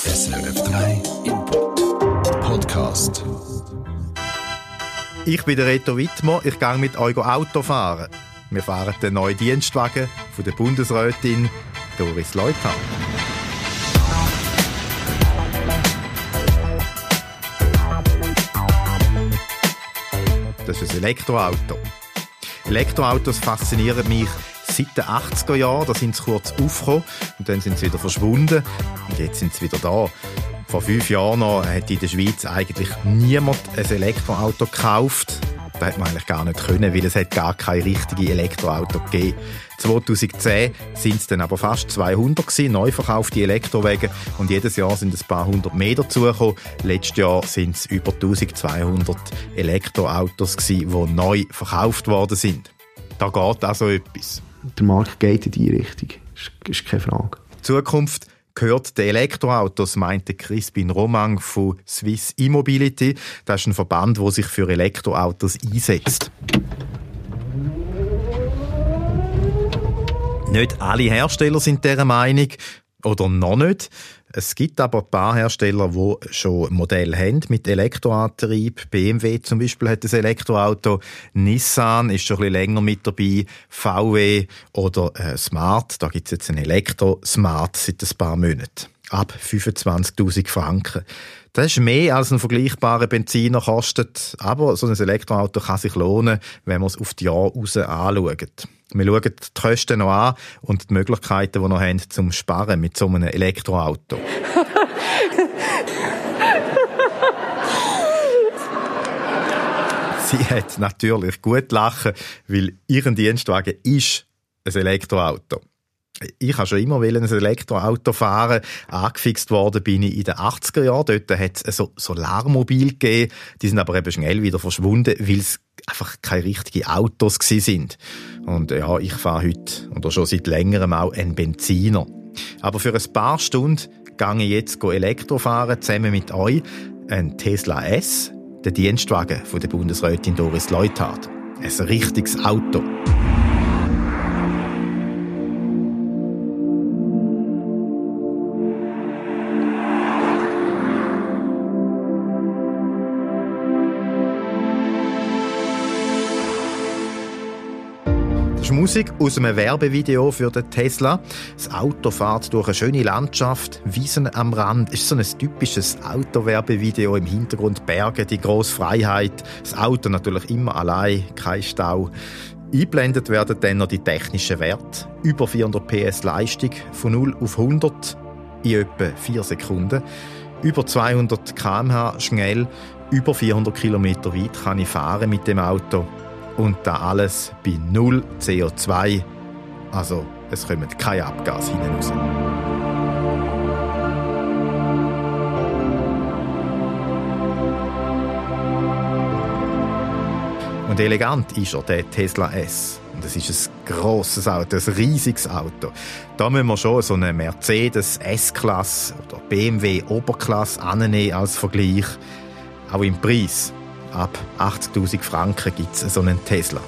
SRF 3 Input Podcast. Ich bin der Reto Wittmer, ich gehe mit euch Auto fahren. Wir fahren den neuen Dienstwagen von der Bundesrätin Doris Leuthard. Das ist ein Elektroauto. Elektroautos faszinieren mich seit den 80er Jahren. Da sind sie kurz aufgekommen und dann sind sie wieder verschwunden. Und jetzt sind sie wieder da. Vor 5 Jahren noch hat in der Schweiz eigentlich niemand ein Elektroauto gekauft. Das hätte man eigentlich gar nicht können, weil es hat gar kein richtiges Elektroauto gegeben. 2010 sind es dann aber fast 200 gewesen, neu verkaufte Elektrowagen. Und jedes Jahr sind ein paar hundert mehr dazugekommen. Letztes Jahr sind es über 1200 Elektroautos gewesen, die neu verkauft worden sind. Da geht also etwas. Der Markt geht in diese Richtung. Das ist keine Frage. Die Zukunft gehört den Elektroautos, meinte Crispin Romang von Swiss E-Mobility. Das ist ein Verband, der sich für Elektroautos einsetzt. Nicht alle Hersteller sind dieser Meinung, oder noch nicht. Es gibt aber ein paar Hersteller, die schon Modelle haben mit Elektroantrieb. BMW zum Beispiel hat ein Elektroauto. Nissan ist schon ein bisschen länger mit dabei. VW oder Smart, da gibt es jetzt ein Elektro-Smart seit ein paar Monaten. Ab 25'000 Franken. Das ist mehr als ein vergleichbarer Benziner kostet. Aber so ein Elektroauto kann sich lohnen, wenn man es auf die Jahre raus anschaut. Wir schauen die Kosten noch an und die Möglichkeiten, die wir noch haben, zum Sparen mit so einem Elektroauto. Sie hat natürlich gut lachen, weil ihr Dienstwagen ist ein Elektroauto. Ich habe schon immer ein Elektroauto fahren. Angefixt worden bin ich in den 80er Jahren. Dort hat es so Solarmobil gegeben. Die sind aber eben schnell wieder verschwunden, weil es einfach keine richtigen Autos waren. Und ja, ich fahre heute oder schon seit längerem auch einen Benziner. Aber für ein paar Stunden gehe ich jetzt Elektro fahren, zusammen mit euch. Ein Tesla S, der Dienstwagen von der Bundesrätin Doris Leuthard. Ein richtiges Auto. Das ist Musik aus einem Werbevideo für den Tesla. Das Auto fährt durch eine schöne Landschaft, Wiesen am Rand. Es ist so ein typisches Autowerbevideo. Im Hintergrund Berge, die grosse Freiheit. Das Auto natürlich immer allein, kein Stau. Eingeblendet werden dann noch die technischen Werte. Über 400 PS Leistung, von 0 auf 100 in etwa 4 Sekunden. Über 200 km/h schnell, über 400 km weit kann ich fahren mit dem Auto. Und das alles bei 0 CO2. Also, es kommt kein Abgas hinten raus. Und elegant ist er, der Tesla S. Und es ist ein grosses Auto, ein riesiges Auto. Da müssen wir schon so eine Mercedes S-Klasse oder BMW Oberklasse annehmen als Vergleich. Auch im Preis. Ab 80'000 Franken gibt es so einen Tesla.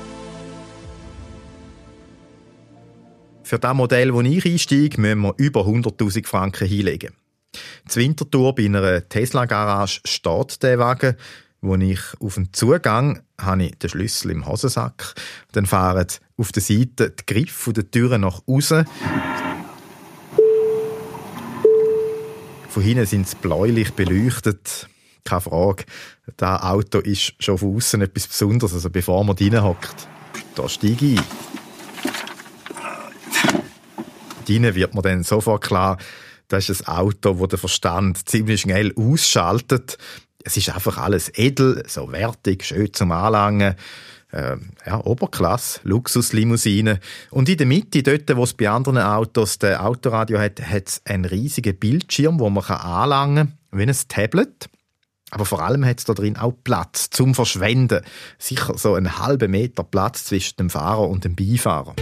Für das Modell, das ich einsteige, müssen wir über 100'000 Franken hinlegen. Zur Winterthur bei einer Tesla-Garage steht der Wagen. Als ich auf den Zugang habe ich den Schlüssel im Hosensack. Dann fahren auf der Seite die Griffe der Türen nach außen. Von hinten sind sie bläulich beleuchtet. Keine Frage, das Auto ist schon von außen etwas Besonderes, also bevor man reinhockt. Da steige ich ein. Drinnen wird mir dann sofort klar, das ist ein Auto, das den Verstand ziemlich schnell ausschaltet. Es ist einfach alles edel, so wertig, schön zum Anlangen. Oberklasse, Luxuslimousine. Und in der Mitte, dort, wo es bei anderen Autos das Autoradio hat, hat es einen riesigen Bildschirm, wo man anlangen kann, wie ein Tablet. Aber vor allem hat es da drin auch Platz zum Verschwenden. Sicher so einen halben Meter Platz zwischen dem Fahrer und dem Beifahrer.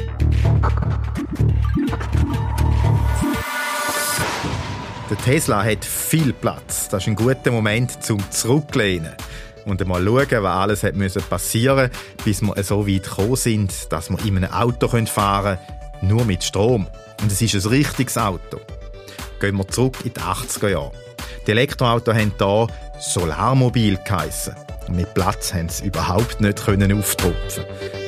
Der Tesla hat viel Platz. Das ist ein guter Moment zum Zurücklehnen. Und einmal schauen, was alles passieren musste, bis wir so weit gekommen sind, dass wir in einem Auto fahren können, nur mit Strom. Und es ist ein richtiges Auto. Gehen wir zurück in die 80er Jahre. Die Elektroautos haben hier Solarmobil geheissen. Mit Platz haben sie überhaupt nicht auftropfen.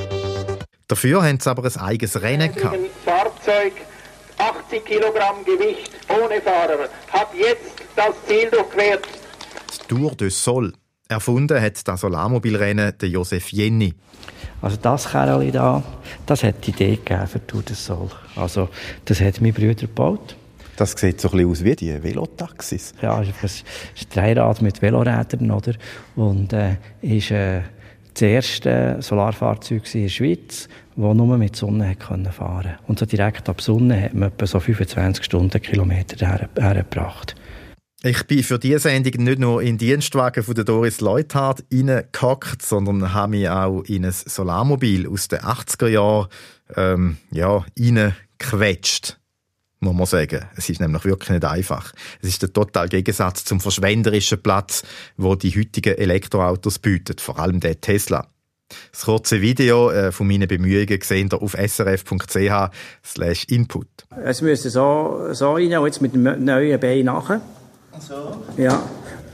Dafür haben sie aber ein eigenes Rennen gehabt. Ein Fahrzeug, 80 Kilogramm Gewicht, ohne Fahrer, hat jetzt das Ziel durchquert. Die Tour de Sol. Erfunden hat das Solarmobilrennen der Josef Jenny. Also das Kerl da, das hat die Idee gegeben für Tour de Sol. Also das hat mein Bruder gebaut. Das sieht so ein bisschen aus wie die Velotaxis. Ja, es ist ein Dreirad mit Velorädern, oder? Und ist das erste Solarfahrzeug in der Schweiz, das nur mit Sonne fahren konnte. Und so direkt ab Sonne hat man etwa so 25 Stundenkilometer hergebracht. Ich bin für diese Sendung nicht nur in den Dienstwagen von der Doris Leuthard reingehackt, sondern habe mich auch in ein Solarmobil aus den 80er Jahren reingequetscht. Muss man sagen. Es ist nämlich wirklich nicht einfach. Es ist der totale Gegensatz zum verschwenderischen Platz, wo die heutigen Elektroautos bieten, vor allem der Tesla. Das kurze Video von meinen Bemühungen sehen ihr auf srf.ch/input. Es müsste so rein, und jetzt mit dem neuen Bein nachher. So? Ja.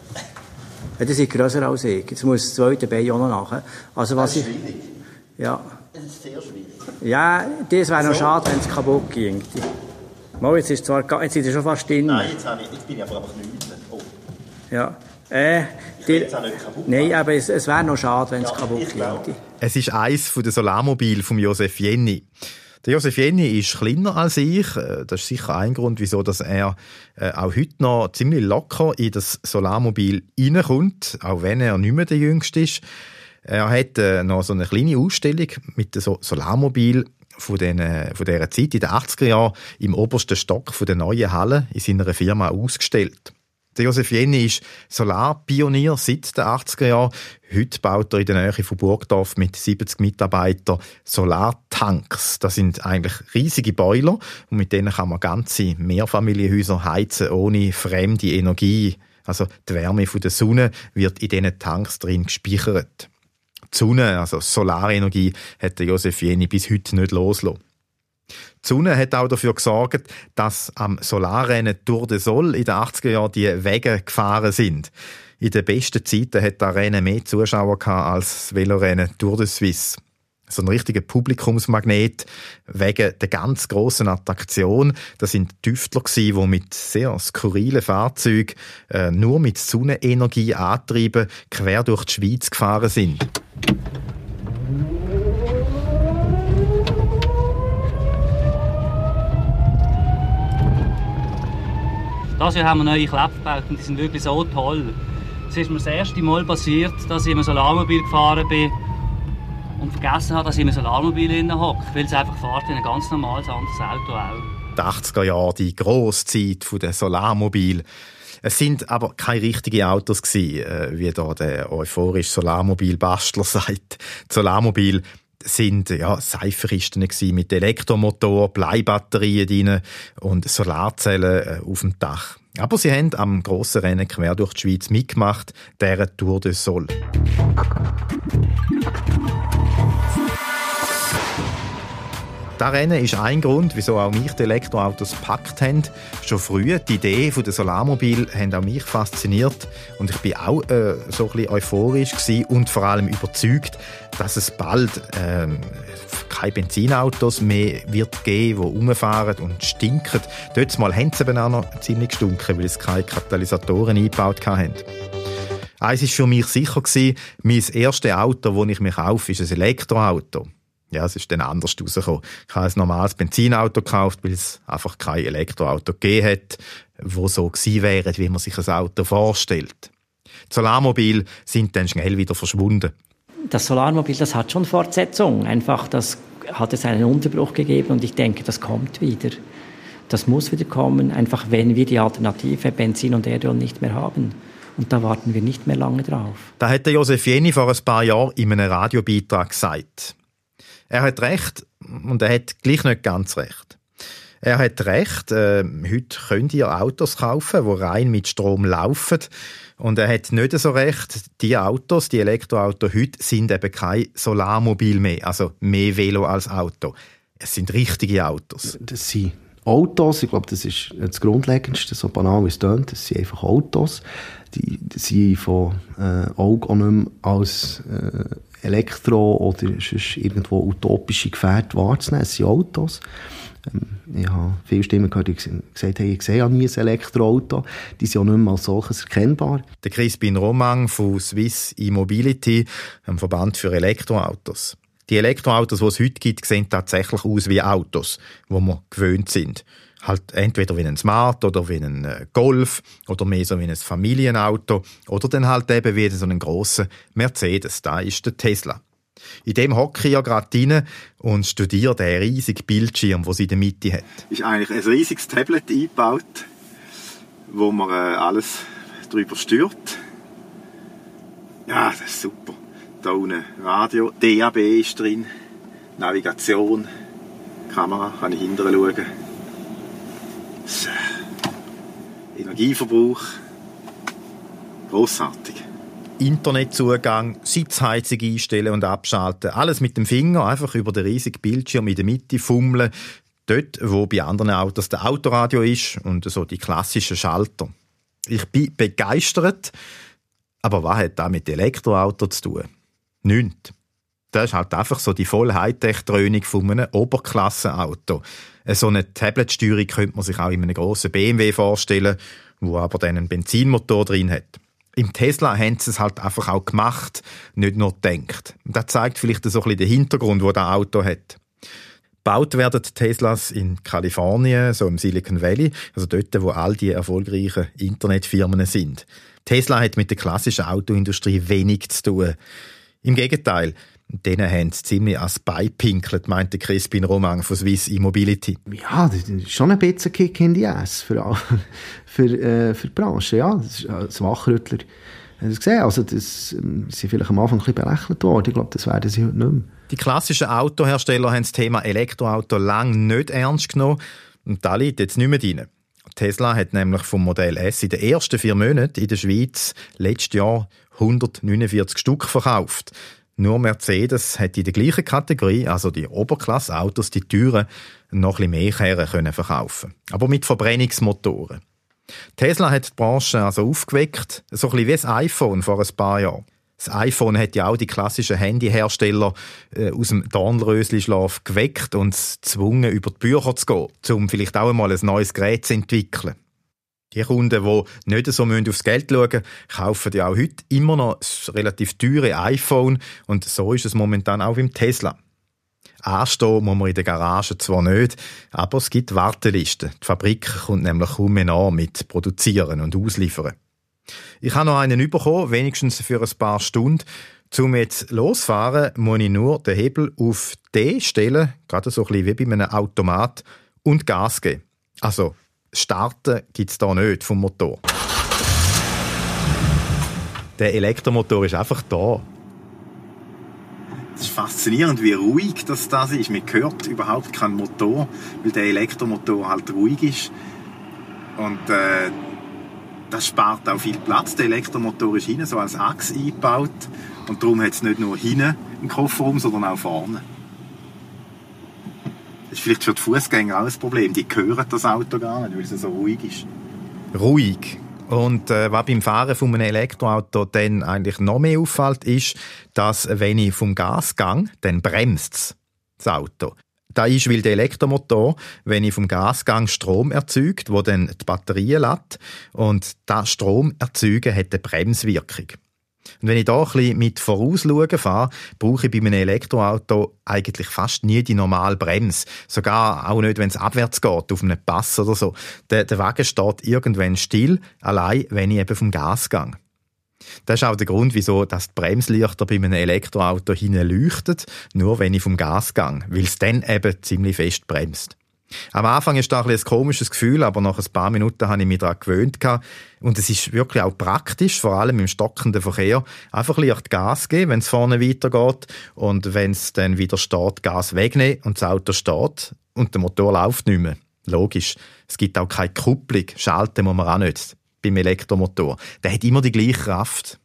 Das ist grösser als ich. Jetzt muss das zweite Bein auch noch nachher. Also, was das ist schwierig. Ja. Das ist sehr schwierig. Ja, das wäre noch schade, wenn es kaputt ging. Mal, jetzt ist es schon fast drin. Nein, jetzt bin ich aber nicht. Oh. Ja. Ich will jetzt auch nicht kaputt machen. Nein, aber es wäre noch schade, wenn es kaputt ging. Es ist eines der Solarmobile von Josef Jenny. Der Josef Jenny ist kleiner als ich. Das ist sicher ein Grund, wieso dass er auch heute noch ziemlich locker in das Solarmobil reinkommt, auch wenn er nicht mehr der Jüngste ist. Er hat noch so eine kleine Ausstellung mit dem Solarmobil von dieser Zeit in den 80er Jahren im obersten Stock der neuen Halle in seiner Firma ausgestellt. Der Josef Jenny ist Solarpionier seit den 80er Jahren. Heute baut er in der Nähe von Burgdorf mit 70 Mitarbeitern Solartanks. Das sind eigentlich riesige Boiler und mit denen kann man ganze Mehrfamilienhäuser heizen ohne fremde Energie. Also die Wärme von der Sonne wird in diesen Tanks drin gespeichert. Die Sonne, also Solarenergie, hat der Josef Jenny bis heute nicht losgelassen. Die Sonne hat auch dafür gesorgt, dass am Solarrennen Tour de Sol in den 80er Jahren die Wege gefahren sind. In den besten Zeiten hat das Rennen mehr Zuschauer gehabt als das Velorennen Tour de Suisse. So ein richtiger Publikumsmagnet wegen der ganz grossen Attraktion. Das sind Tüftler die mit sehr skurrilen Fahrzeugen nur mit Sonnenenergie angetrieben quer durch die Schweiz gefahren sind. Dieses Jahr haben wir neue Klebe gebaut und die sind wirklich so toll. Es ist mir das erste Mal passiert, dass ich in einem Solarmobil gefahren bin und vergessen habe, dass ich in einem Solarmobil hocke, weil es einfach fährt wie ein ganz normales anderes Auto auch. Die 80er Jahre, die grosse Zeit der Solarmobil. Es sind aber keine richtigen Autos gewesen, wie da der euphorische Solarmobil-Bastler sagt. Die Solarmobil sind Seifenkisten mit Elektromotor, Bleibatterien drin und Solarzellen auf dem Dach. Aber sie haben am grossen Rennen quer durch die Schweiz mitgemacht, der Tour de Sol. Das Rennen ist ein Grund, wieso auch mich die Elektroautos gepackt haben. Schon früh, die Idee der Solarmobil haben auch mich fasziniert. Und ich war auch so ein bisschen euphorisch gewesen und vor allem überzeugt, dass es bald keine Benzinautos mehr wird geben, die rumfahren und stinken. Dort mal haben sie eben auch noch ziemlich gestunken, weil sie keine Katalysatoren eingebaut hatten. Eins war für mich sicher gewesen, mein erstes Auto, das ich mir kaufe, ist ein Elektroauto. Ja, es ist dann anders rausgekommen. Ich habe ein normales Benzinauto gekauft, weil es einfach kein Elektroauto gegeben hat, das so gewesen wäre, wie man sich ein Auto vorstellt. Die Solarmobile sind dann schnell wieder verschwunden. Das Solarmobil, das hat schon Fortsetzung. Einfach, das hat es einen Unterbruch gegeben und ich denke, das kommt wieder. Das muss wieder kommen, einfach wenn wir die Alternative Benzin und Erdöl nicht mehr haben. Und da warten wir nicht mehr lange drauf. Da hat der Josef Jenny vor ein paar Jahren in einem Radiobeitrag gesagt. Er hat recht und er hat gleich nicht ganz recht. Er hat recht, heute könnt ihr Autos kaufen, die rein mit Strom laufen. Und er hat nicht so recht, die Elektroautos heute sind eben kein Solarmobil mehr, also mehr Velo als Auto. Es sind richtige Autos. Das sind Autos, ich glaube, das ist das Grundlegendste, so banal wie es tönt, das sind einfach Autos. Die sind von Augen auch nicht mehr als Elektro- oder sonst irgendwo utopische Gefährte wahrzunehmen. Es sind Autos. Ich habe viele Stimmen gehört, die gesagt haben, ich sehe ja nie ein Elektroauto. Die sind auch nicht mehr als solches erkennbar. Der Crispin Romang von Swiss E-Mobility, einem Verband für Elektroautos. Die Elektroautos, die es heute gibt, sehen tatsächlich aus wie Autos, die wir gewöhnt sind. Halt entweder wie ein Smart oder wie ein Golf oder mehr so wie ein Familienauto oder dann halt eben wie so einen grossen Mercedes. Da ist der Tesla. In dem hocke ich ja gerade rein und studiere den riesigen Bildschirm, den sie in der Mitte hat. Ist eigentlich ein riesiges Tablet eingebaut, wo man alles drüber steuert. Ja, das ist super. Da unten Radio, DAB ist drin, Navigation, Kamera, kann ich hinterher schauen. Energieverbrauch, grossartig. Internetzugang, Sitzheizung einstellen und abschalten. Alles mit dem Finger, einfach über den riesigen Bildschirm in der Mitte fummeln. Dort, wo bei anderen Autos der Autoradio ist und so die klassischen Schalter. Ich bin begeistert, aber was hat das mit Elektroauto zu tun? Nichts. Das ist halt einfach so die voll Hightech-Dröhnung von einem Oberklassenauto. So eine Tablet-Steuerung könnte man sich auch in einem grossen BMW vorstellen, wo aber dann einen Benzinmotor drin hat. Im Tesla haben sie es halt einfach auch gemacht, nicht nur gedacht. Das zeigt vielleicht so ein bisschen den Hintergrund, den das Auto hat. Gebaut werden die Teslas in Kalifornien, so im Silicon Valley, also dort, wo all die erfolgreichen Internetfirmen sind. Tesla hat mit der klassischen Autoindustrie wenig zu tun. Im Gegenteil, denen haben sie ziemlich ans Bein pinkelt, meinte Crispin Romang von Swiss E-Mobility. Ja, das ist schon ein bisschen Kick in die Ass für die Branche. Ja, das ist ein Wachrüttler. Das gesehen. Also das sind vielleicht am Anfang ein bisschen belächelt worden. Ich glaube, das werden sie heute nicht mehr. Die klassischen Autohersteller haben das Thema Elektroauto lange nicht ernst genommen und da liegt jetzt nicht mehr drin. Tesla hat nämlich vom Modell S in den ersten 4 Monaten in der Schweiz letztes Jahr 149 Stück verkauft. Nur Mercedes hat in der gleichen Kategorie, also die Oberklasse-Autos, die Türen noch ein bisschen mehr Kehren können verkaufen. Aber mit Verbrennungsmotoren. Tesla hat die Branche also aufgeweckt, so ein bisschen wie das iPhone vor ein paar Jahren. Das iPhone hat ja auch die klassischen Handyhersteller aus dem Dornröschenschlaf geweckt und gezwungen, über die Bücher zu gehen, um vielleicht auch einmal ein neues Gerät zu entwickeln. Die Kunden, die nicht so aufs Geld schauen, kaufen ja auch heute immer noch das relativ teure iPhone und so ist es momentan auch beim Tesla. Anstehen muss man in der Garage zwar nicht, aber es gibt Wartelisten. Die Fabrik kommt nämlich kaum mehr nach mit Produzieren und Ausliefern. Ich habe noch einen bekommen, wenigstens für ein paar Stunden. Um jetzt losfahren, muss ich nur den Hebel auf D stellen, gerade so ein bisschen wie bei einem Automat, und Gas geben. Also, starten gibt es da nicht vom Motor. Der Elektromotor ist einfach da. Es ist faszinierend, wie ruhig das ist. Man hört überhaupt keinen Motor, weil der Elektromotor halt ruhig ist. Und das spart auch viel Platz. Der Elektromotor ist hinten so als Achse eingebaut. Und darum hat es nicht nur hinten im Kofferraum, sondern auch vorne. Das ist vielleicht für die Fußgänger auch ein Problem. Die hören das Auto gar nicht, weil es so ruhig ist. Ruhig. Und was beim Fahren von einem Elektroauto dann eigentlich noch mehr auffällt, ist, dass wenn ich vom Gas gehe, dann bremst das Auto. Das ist, weil der Elektromotor, wenn ich vom Gasgang Strom erzeugt, wo dann die Batterien lädt, und das Strom erzeugen hat eine Bremswirkung. Und wenn ich da ein bisschen mit Vorausschauen fahre, brauche ich bei einem Elektroauto eigentlich fast nie die normale Bremse. Sogar auch nicht, wenn es abwärts geht, auf einem Pass oder so. Der Wagen steht irgendwann still, allein wenn ich eben vom Gas gehe. Das ist auch der Grund, wieso die Bremslichter bei einem Elektroauto hinten leuchten, nur wenn ich vom Gas gehe, weil es dann eben ziemlich fest bremst. Am Anfang ist das ein komisches Gefühl, aber nach ein paar Minuten habe ich mich daran gewöhnt. Und es ist wirklich auch praktisch, vor allem im stockenden Verkehr, einfach leicht Gas geben, wenn es vorne weitergeht, und wenn es dann wieder steht, Gas wegnehmen und das Auto steht und der Motor läuft nicht mehr. Logisch. Es gibt auch keine Kupplung, schalten muss man auch nicht beim Elektromotor. Der hat immer die gleiche Kraft.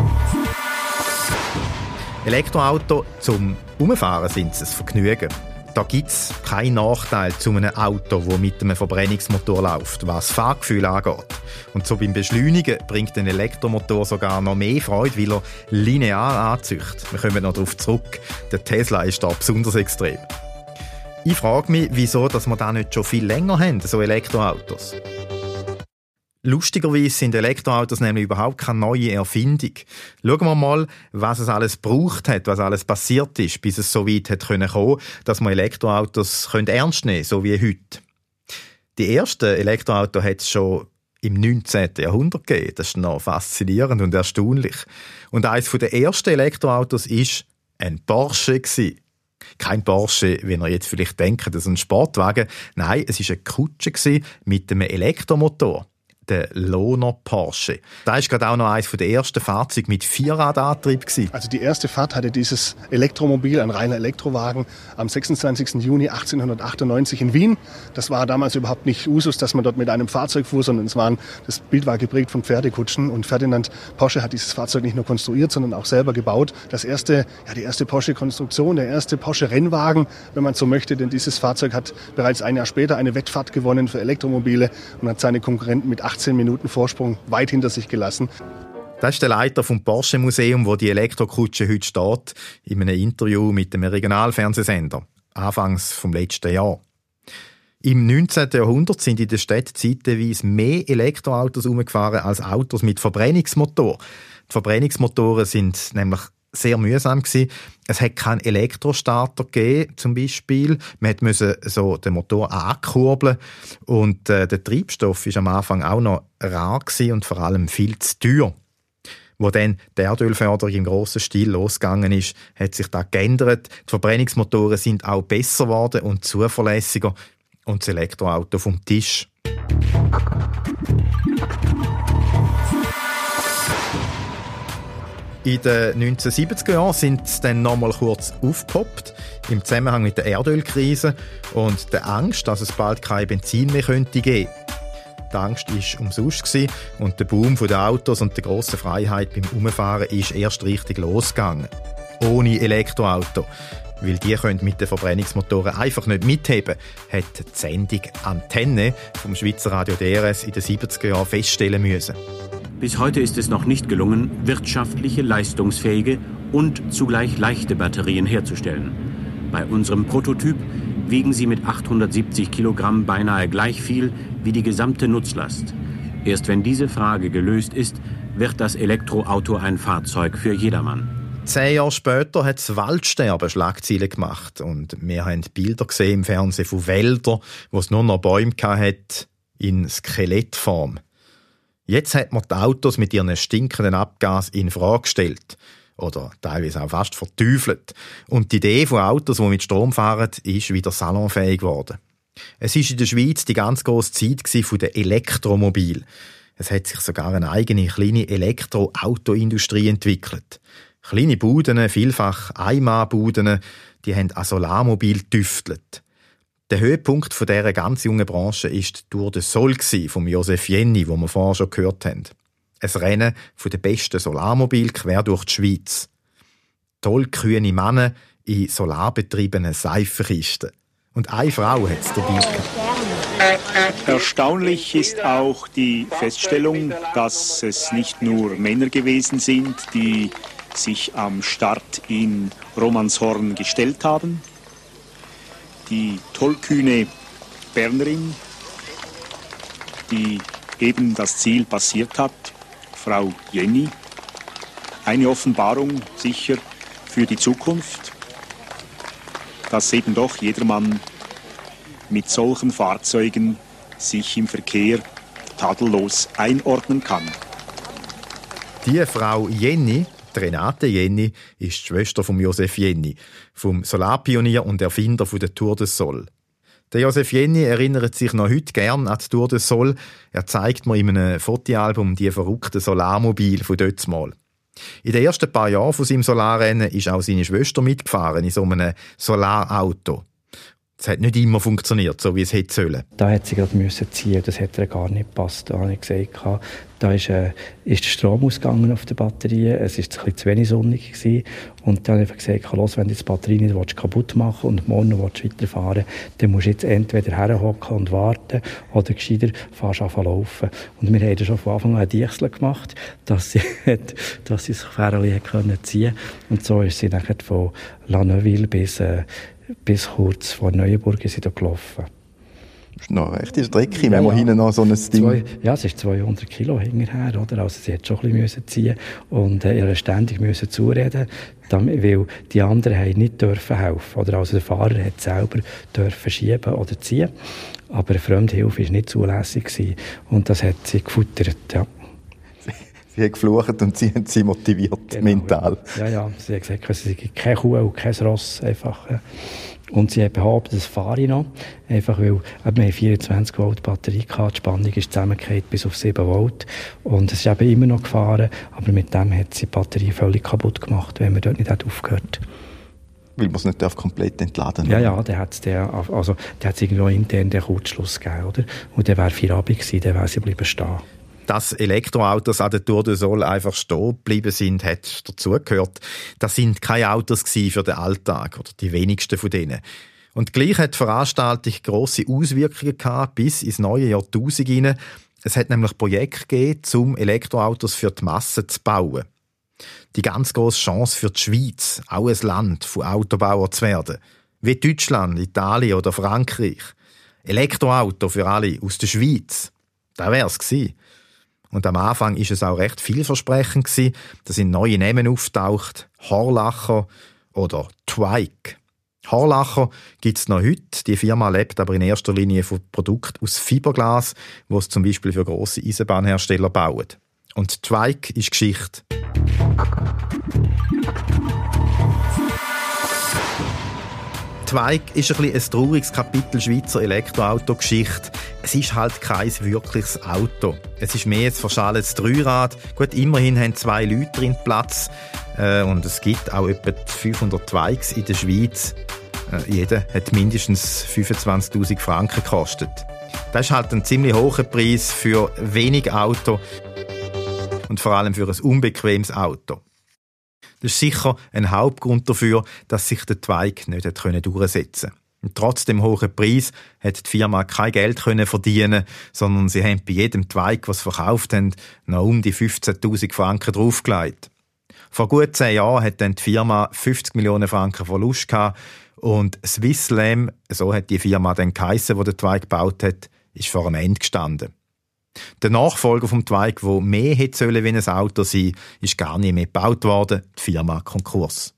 Elektroauto zum Umfahren sind es ein Vergnügen. Da gibt es keinen Nachteil zu einem Auto, das mit einem Verbrennungsmotor läuft, was das Fahrgefühl angeht. Und so beim Beschleunigen bringt ein Elektromotor sogar noch mehr Freude, weil er linear anzieht. Wir kommen noch darauf zurück. Der Tesla ist da besonders extrem. Ich frage mich, wieso dass wir da nicht schon viel länger haben, so Elektroautos. Lustigerweise sind Elektroautos nämlich überhaupt keine neue Erfindung. Schauen wir mal, was es alles gebraucht hat, was alles passiert ist, bis es so weit hat kommen konnte, dass man Elektroautos ernst nehmen können, so wie heute. Die ersten Elektroautos hat es schon im 19. Jahrhundert gegeben. Das ist noch faszinierend und erstaunlich. Und eines der ersten Elektroautos war ein Porsche. Kein Porsche, wie ihr jetzt vielleicht denkt, das ist ein Sportwagen. Nein, es war eine Kutsche mit einem Elektromotor. Der Lohner Porsche. Da ist gerade auch noch eines der ersten Fahrzeuge mit Vierradantrieb gewesen. Also die erste Fahrt hatte dieses Elektromobil, ein reiner Elektrowagen, am 26. Juni 1898 in Wien. Das war damals überhaupt nicht Usus, dass man dort mit einem Fahrzeug fuhr, sondern das Bild war geprägt von Pferdekutschen. Und Ferdinand Porsche hat dieses Fahrzeug nicht nur konstruiert, sondern auch selber gebaut. Die erste Porsche-Konstruktion, der erste Porsche-Rennwagen, wenn man so möchte, denn dieses Fahrzeug hat bereits ein Jahr später eine Wettfahrt gewonnen für Elektromobile und hat seine Konkurrenten mit 18 Minuten Vorsprung weit hinter sich gelassen. Das ist der Leiter vom Porsche Museum, wo die Elektrokutsche heute steht, in einem Interview mit dem Regionalfernsehsender, anfangs vom letzten Jahr. Im 19. Jahrhundert sind in der Stadt zeitweise mehr Elektroautos herumgefahren als Autos mit Verbrennungsmotor. Die Verbrennungsmotoren sind nämlich sehr mühsam gewesen. Es hat keinen Elektrostarter gegeben, zum Beispiel. Man musste so den Motor ankurbeln und der Treibstoff war am Anfang auch noch rar gewesen und vor allem viel zu teuer. Wo dann die Erdölförderung im grossen Stil losgegangen ist, hat sich das geändert. Die Verbrennungsmotoren sind auch besser geworden und zuverlässiger und das Elektroauto vom Tisch. In den 1970er Jahren sind sie dann noch mal kurz aufgepoppt, im Zusammenhang mit der Erdölkrise und der Angst, dass es bald kein Benzin mehr könnte geben. Die Angst war umsonst und der Boom der Autos und der grossen Freiheit beim Umfahren ist erst richtig losgegangen. Ohne Elektroauto. Weil die können mit den Verbrennungsmotoren einfach nicht mitheben, hat die Sendung Antenne vom Schweizer Radio DRS in den 70er Jahren feststellen müssen. Bis heute ist es noch nicht gelungen, wirtschaftliche, leistungsfähige und zugleich leichte Batterien herzustellen. Bei unserem Prototyp wiegen sie mit 870 Kilogramm beinahe gleich viel wie die gesamte Nutzlast. Erst wenn diese Frage gelöst ist, wird das Elektroauto ein Fahrzeug für jedermann. 10 Jahre später hat das Waldsterben Schlagzeilen gemacht und wir haben Bilder gesehen im Fernsehen von Wäldern, wo es nur noch Bäume hatte, in Skelettform. Jetzt hat man die Autos mit ihren stinkenden Abgasen in Frage gestellt. Oder teilweise auch fast verteufelt. Und die Idee von Autos, die mit Strom fahren, ist wieder salonfähig geworden. Es war in der Schweiz die ganz grosse Zeit von der Elektromobil. Es hat sich sogar eine eigene kleine Elektroautoindustrie entwickelt. Kleine Buden, vielfach Einmannbuden, die haben an Solarmobil getüftelt. Der Höhepunkt dieser ganz jungen Branche war die Tour de Sol von Joseph Jenny, wo wir vorher schon gehört haben. Ein Rennen von den besten Solarmobilen quer durch die Schweiz. Tollkühne Männer in solarbetriebenen Seifenkisten. Und eine Frau hat es dabei gehabt. Erstaunlich ist auch die Feststellung, dass es nicht nur Männer gewesen sind, die sich am Start in Romanshorn gestellt haben. Die tollkühne Bernerin, die eben das Ziel passiert hat, Frau Jenny. Eine Offenbarung sicher für die Zukunft, dass eben doch jedermann mit solchen Fahrzeugen sich im Verkehr tadellos einordnen kann. Die Frau Jenny, Renate Jenny, ist die Schwester von Joseph Jenny, vom Solarpionier und Erfinder der Tour de Sol. Der Joseph Jenny erinnert sich noch heute gern an die Tour de Sol. Er zeigt mir in einem Fotoalbum die verrückten Solarmobile von dort mal. In den ersten paar Jahren von seinem Solarrennen ist auch seine Schwester mitgefahren in so einem Solarauto. Es hat nicht immer funktioniert, so wie es hätte sollen. Da hat sie gerade ziehen, das hat ihr gar nicht gepasst. Da habe ich gesagt, da ist der Strom ausgegangen auf der Batterie, es war ein bisschen zu wenig sonnig gewesen. Und dann habe ich gesagt, los, wenn du die Batterie nicht kaputt machen willst und morgen weiterfahren willst, dann musst du jetzt entweder herhocken und warten oder gescheiter fährst an laufen. Und wir haben schon von Anfang an einen Diechsel gemacht, dass sie sich Fährchen ziehen konnte. Und so ist sie dann von La Neuville bis kurz vor Neuenburg ist sie da gelaufen. Das ist noch recht Strecke, wenn man hinten noch so ein Ding... Es ist 200 Kilo hinterher, oder? Also sie hat schon ein bisschen ziehen und ihr ständig zureden, weil die anderen haben nicht dürfen helfen. Oder also der Fahrer hat selber dürfen schieben oder ziehen, aber eine Fremdhilfe war nicht zulässig gewesen. Und das hat sie gefuttert, ja. Sie hat geflucht und sie hat sie motiviert, mental. Ja, sie hat gesagt, es gibt keine Kuh und kein Ross, einfach. Und sie hat behauptet, das fahre ich noch, einfach weil wir 24 Volt Batterie hatten, die Spannung ist zusammengefallen bis auf 7 Volt. Und es ist eben immer noch gefahren, aber mit dem hat sie die Batterie völlig kaputt gemacht, wenn man dort nicht aufgehört. Weil man es nicht komplett entladen darf. Ja, da hat es irgendwo intern den Kurzschluss gegeben, oder? Und der wäre Feierabend gewesen, dann wäre sie bleiben stehen. Dass Elektroautos an der Tour de Sol einfach stehen geblieben sind, hat dazugehört. Das sind keine Autos für den Alltag, oder die wenigsten von denen. Und gleich hat die Veranstaltung grosse Auswirkungen gehabt, bis ins neue Jahrtausend hinein. Es hat nämlich Projekte gegeben, um Elektroautos für die Masse zu bauen. Die ganz grosse Chance für die Schweiz, auch ein Land von Autobauern zu werden. Wie Deutschland, Italien oder Frankreich. Elektroauto für alle aus der Schweiz. Das wäre es gewesen. Und am Anfang war es auch recht vielversprechend gewesen. Da sind neue Namen auftaucht. Horlacher oder Twike. Horlacher gibt es noch heute. Die Firma lebt aber in erster Linie von Produkten aus Fiberglas, die es zum Beispiel für grosse Eisenbahnhersteller bauen. Und Twike ist Geschichte. Twike ist ein trauriges Kapitel Schweizer Elektroauto-Geschichte. Es ist halt kein wirkliches Auto. Es ist mehr ein verschalletes Dreirad. Gut, immerhin haben 2 Leute drin Platz. Und es gibt auch etwa 500 Twikes in der Schweiz. Jeder hat mindestens 25'000 Franken gekostet. Das ist halt ein ziemlich hoher Preis für wenig Auto und vor allem für ein unbequemes Auto. Das ist sicher ein Hauptgrund dafür, dass sich der Twike nicht durchsetzen konnte. Und trotz dem hohen Preis hat die Firma kein Geld verdienen, sondern sie haben bei jedem Twike, was sie verkauft haben, noch um die 15'000 Franken draufgelegt. Vor gut 10 Jahren hat dann die Firma 50 Millionen Franken Verlust gehabt und Swisslam, so hat die Firma dann geheissen, die der Twike gebaut hat, ist vor dem Ende gestanden. Der Nachfolger vom Twike, der mehr hätte sollen wie ein Auto sein, ist gar nicht mehr gebaut worden. Die Firma Konkurs.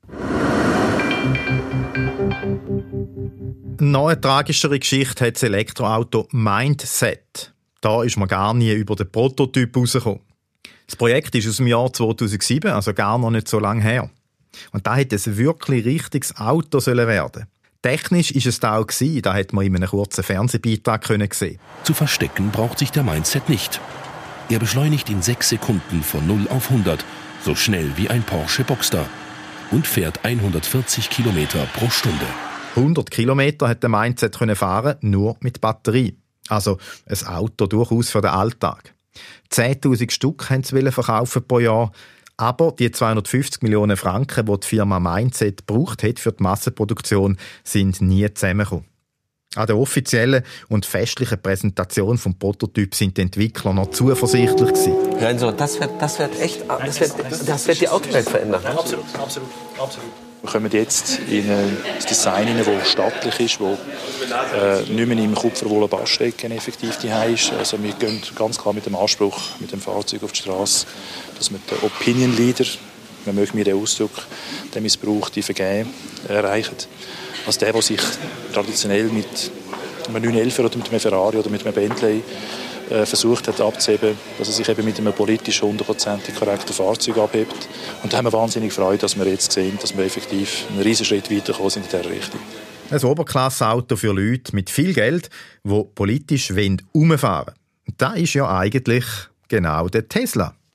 Noch eine tragischere Geschichte hat das Elektroauto Mindset. Da ist man gar nie über den Prototyp rausgekommen. Das Projekt ist aus dem Jahr 2007, also gar noch nicht so lange her. Und da hätte es wirklich richtiges Auto werden sollen. Technisch ist es da auch gewesen, da hat man in einem kurzen Fernsehbeitrag sehen. Zu verstecken braucht sich der Mindset nicht. Er beschleunigt in 6 Sekunden von 0 auf 100, so schnell wie ein Porsche Boxster und fährt 140 Kilometer pro Stunde. 100 Kilometer hat der Mindset fahren, nur mit Batterie. Also ein Auto durchaus für den Alltag. 10'000 Stück haben sie verkaufen pro Jahr. Aber die 250 Millionen Franken, die die Firma Mindset gebraucht hat für die Massenproduktion, sind nie zusammengekommen. An der offiziellen und festlichen Präsentation des Prototyps sind die Entwickler noch zuversichtlich gewesen. Also, das wird die Autowelt verändern. Absolut. Wir kommen jetzt in ein Design, das stattlich ist, das nicht mehr im Kupferwohler Baststecken effektiv daheim ist. Also wir gehen ganz klar mit dem Anspruch, mit dem Fahrzeug auf die Straße, dass wir den Opinion Leader, man möchte mir den Ausdruck, den Missbrauch, die Vergehen erreichen. Also der sich traditionell mit einem 911 oder mit einem Ferrari oder mit einem Bentley versucht hat abzuheben, dass er sich eben mit einem politisch 100% korrekten Fahrzeug abhebt. Und da haben wir wahnsinnig Freude, dass wir jetzt sehen, dass wir effektiv einen riesen Schritt weitergekommen sind in dieser Richtung. Ein Oberklasse-Auto für Leute mit viel Geld, die politisch herumfahren wollen. Und das ist ja eigentlich genau der Tesla.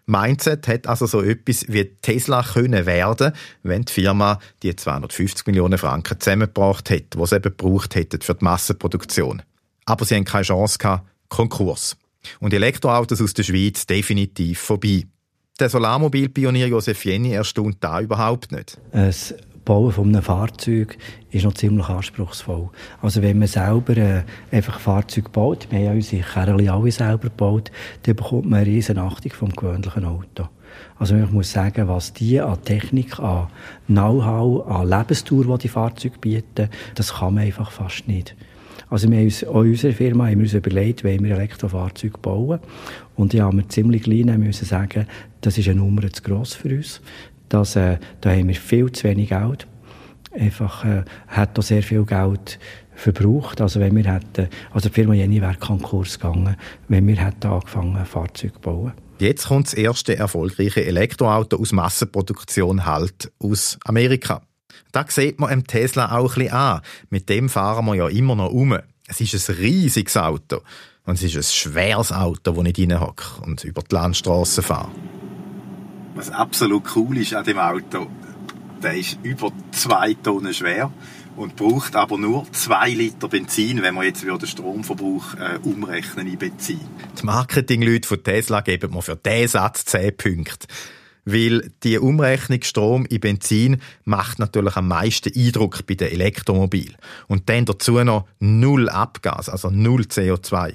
Mindset hat also so etwas wie Tesla können werden, wenn die Firma die 250 Millionen Franken zusammengebracht hätte, die sie eben gebraucht hätten für die Massenproduktion. Aber sie hatten keine Chance gehabt, Konkurs. Und Elektroautos aus der Schweiz definitiv vorbei. Der Solarmobilpionier Josef Jenny erstaunt da überhaupt nicht. Das Bauen von einem Fahrzeug ist noch ziemlich anspruchsvoll. Also wenn man selber einfach Fahrzeuge baut, wir haben ja unsere Kerli alle selber gebaut, dann bekommt man eine riesen Achtung vom gewöhnlichen Auto. Also ich muss sagen, was die an Technik, an Know-how, an Lebensdauer, die Fahrzeuge bieten, das kann man einfach fast nicht. Also wir haben uns, auch in unserer Firma haben wir uns überlegt, wollen wir Elektrofahrzeuge bauen. Und ja, wir ziemlich klein müssen sagen, das ist eine Nummer zu gross für uns. Da haben wir viel zu wenig Geld. Einfach hat auch sehr viel Geld verbraucht. Also wenn wir hätten, also die Firma Jenny wäre Konkurs gegangen, wenn wir hätten angefangen, Fahrzeuge zu bauen. Jetzt kommt das erste erfolgreiche Elektroauto aus Massenproduktion halt aus Amerika. Das sieht man dem Tesla auch ein bisschen an. Mit dem fahren wir ja immer noch um. Es ist ein riesiges Auto. Und es ist ein schweres Auto, das ich reinhocke und über die Landstrasse fahre. Was absolut cool ist an dem Auto, der ist über 2 Tonnen schwer und braucht aber nur 2 Liter Benzin, wenn wir jetzt den Stromverbrauch umrechnen in Benzin. Die Marketingleute von Tesla geben mir für diesen Satz 10 Punkte. Weil die Umrechnung Strom in Benzin macht natürlich am meisten Eindruck bei den Elektromobilen. Und dann dazu noch 0 Abgas, also 0 CO2.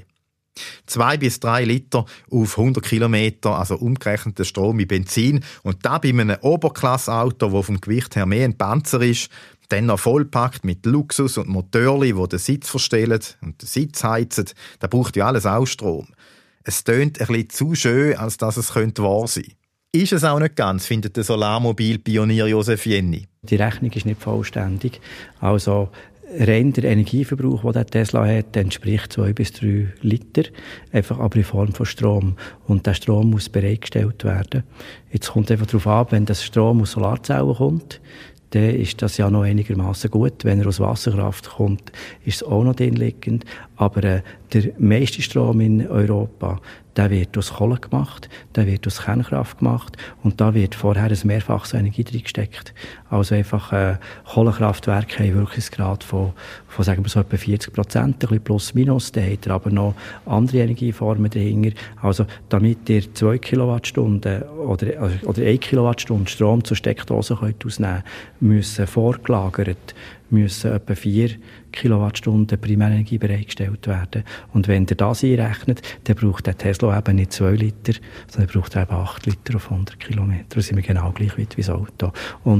2 bis 3 Liter auf 100 Kilometer, also umgerechneter Strom in Benzin. Und da bei einem Oberklasse-Auto, das vom Gewicht her mehr ein Panzer ist, dann noch vollpackt mit Luxus und Motorli, die den Sitz verstellen und den Sitz heizen, da braucht ja alles auch Strom. Es tönt ein bisschen zu schön, als dass es wahr sein könnte. Ist es auch nicht ganz, findet der Solarmobil-Pionier Josef Jenny. Die Rechnung ist nicht vollständig. Also rein der Energieverbrauch, den der Tesla hat, entspricht 2 bis 3 Liter, einfach aber in Form von Strom. Und der Strom muss bereitgestellt werden. Jetzt kommt einfach darauf an, wenn das Strom aus Solarzellen kommt, dann ist das ja noch einigermaßen gut. Wenn er aus Wasserkraft kommt, ist es auch noch drin liegend. Aber der meiste Strom in Europa, der wird aus Kohle gemacht, der wird aus Kernkraft gemacht und da wird vorher ein mehrfaches Energie reingesteckt. Also einfach Kohlekraftwerke haben Wirkungsgrad von sagen wir so etwa 40%, ein bisschen plus minus. Da hat er aber noch andere Energieformen dahinter. Also damit ihr 2 Kilowattstunden oder 1 Kilowattstunde Strom zur Steckdose könnt ausnehmen, müssen vorgelagert etwa 4 Kilowattstunden Primärenergie bereitgestellt werden. Und wenn ihr das einrechnet, dann braucht der Tesla eben nicht 2 Liter, sondern braucht er eben 8 Liter auf 100 Kilometer. Da sind wir genau gleich weit wie das Auto. Und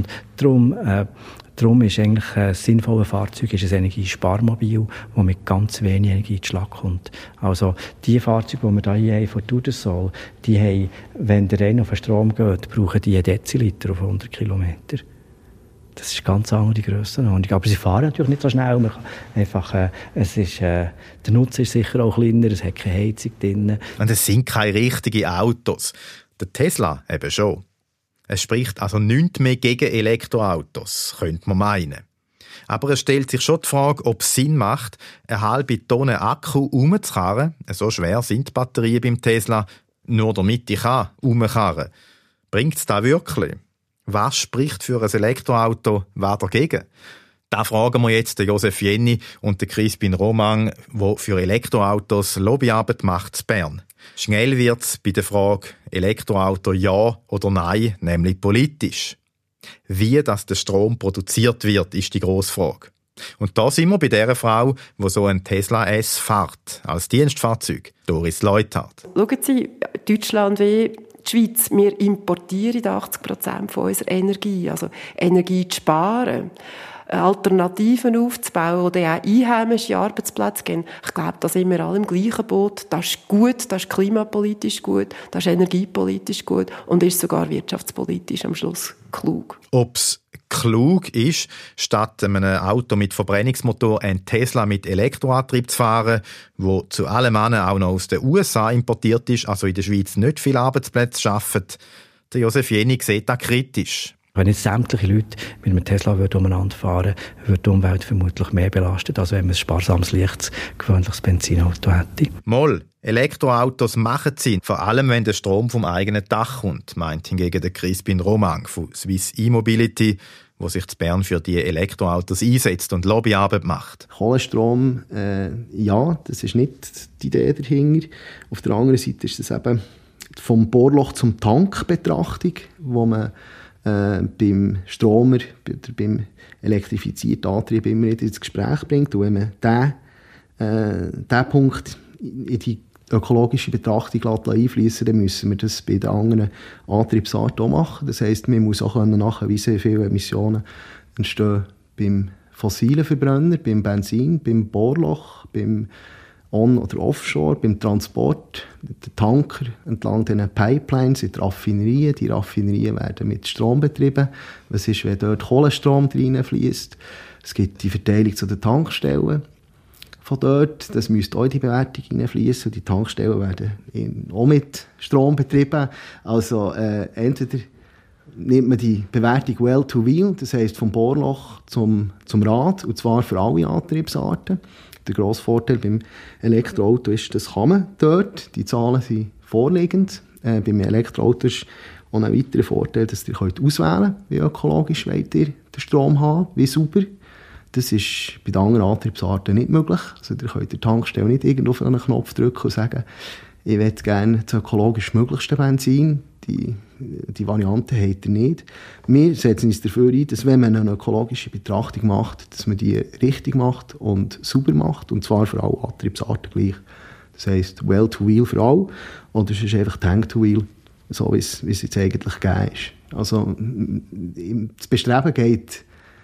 darum ist eigentlich ein sinnvolles Fahrzeug ein Energiesparmobil, das mit ganz wenig Energie in den Schlag kommt. Also die Fahrzeuge, die wir hier haben von Duracell, die haben, wenn der rein auf den Strom geht, brauchen die 1 Deziliter auf 100 Kilometer. Das ist eine ganz andere Grössenordnung. Aber sie fahren natürlich nicht so schnell. Man kann einfach, der Nutzen ist sicher auch kleiner, es hat keine Heizung drin. Und es sind keine richtigen Autos. Der Tesla eben schon. Es spricht also nichts mehr gegen Elektroautos, könnte man meinen. Aber es stellt sich schon die Frage, ob es Sinn macht, eine halbe Tonne Akku umzukarren. So schwer sind die Batterien beim Tesla, nur damit ich umkarren kann. Bringt es das wirklich? Was spricht für ein Elektroauto, wer dagegen? Da fragen wir jetzt den Josef Jenny und den Crispin Romang, der für Elektroautos Lobbyarbeit macht in Bern. Schnell wird es bei der Frage Elektroauto ja oder nein, nämlich politisch. Wie das der Strom produziert wird, ist die grosse Frage. Und da sind wir bei der Frau, die so ein Tesla S fährt, als Dienstfahrzeug, Doris Leuthard. Schauen Sie, Deutschland wie die Schweiz, wir importieren 80% von unserer Energie. Also Energie zu sparen, Alternativen aufzubauen, die auch einheimische Arbeitsplätze geben. Ich glaube, da sind wir alle im gleichen Boot. Das ist gut, das ist klimapolitisch gut, das ist energiepolitisch gut und ist sogar wirtschaftspolitisch am Schluss klug. Ob's klug ist, statt einem Auto mit Verbrennungsmotor einen Tesla mit Elektroantrieb zu fahren, wo zu allem anderen auch noch aus den USA importiert ist, also in der Schweiz nicht viele Arbeitsplätze schaffen, der Josef Jenny sieht das kritisch. Wenn jetzt sämtliche Leute mit einem Tesla umeinander fahren, würde die Umwelt vermutlich mehr belastet, als wenn man ein sparsames, leichtes, gewöhnliches Benzinauto hätte. Moll, Elektroautos machen Sinn, vor allem wenn der Strom vom eigenen Dach kommt, meint hingegen der Crispin Romang von Swiss E-Mobility, wo sich in Bern für die Elektroautos einsetzt und Lobbyarbeit macht. Kohlenstrom, ja, das ist nicht die Idee dahinter. Auf der anderen Seite ist es eben vom Bohrloch zum Tank Betrachtung, wo man beim Stromer, beim elektrifizierten Antrieb immer wieder ins Gespräch bringt. Und wenn man diesen Punkt in die ökologische Betrachtung einfließen, dann müssen wir das bei den anderen Antriebsarten auch machen. Das heisst, man muss auch nachweisen, wie viele Emissionen entstehen beim fossilen Verbrenner, beim Benzin, beim Bohrloch, beim On- oder Offshore, beim Transport, der Tanker entlang diesen Pipelines in die Raffinerien. Die Raffinerien werden mit Strom betrieben. Was ist, wenn dort Kohlenstrom reinfließt? Es gibt die Verteilung zu den Tankstellen von dort. Das müsste auch in die Bewertung hineinfließen. Die Tankstellen werden auch mit Strom betrieben. Also entweder nimmt man die Bewertung well to wheel, das heisst vom Bohrloch zum Rad, und zwar für alle Antriebsarten. Der grosse Vorteil beim Elektroauto ist, das kann man dort. Die Zahlen sind vorliegend. Beim Elektroauto ist auch ein weiterer Vorteil, dass ihr auswählen könnt, wie ökologisch wollt ihr den Strom haben, wie sauber. Das ist bei den anderen Antriebsarten nicht möglich. Also ihr könnt der Tankstelle nicht irgendwo auf einen Knopf drücken und sagen, ich möchte gerne das ökologisch möglichste Benzin. Die Variante habt ihr nicht. Wir setzen uns dafür ein, dass wenn man eine ökologische Betrachtung macht, dass man die richtig macht und sauber macht, und zwar für alle Antriebsarten gleich. Das heisst, well to wheel für alle, oder es ist einfach tank to wheel, so wie es jetzt eigentlich gegeben ist. Also das Bestreben geht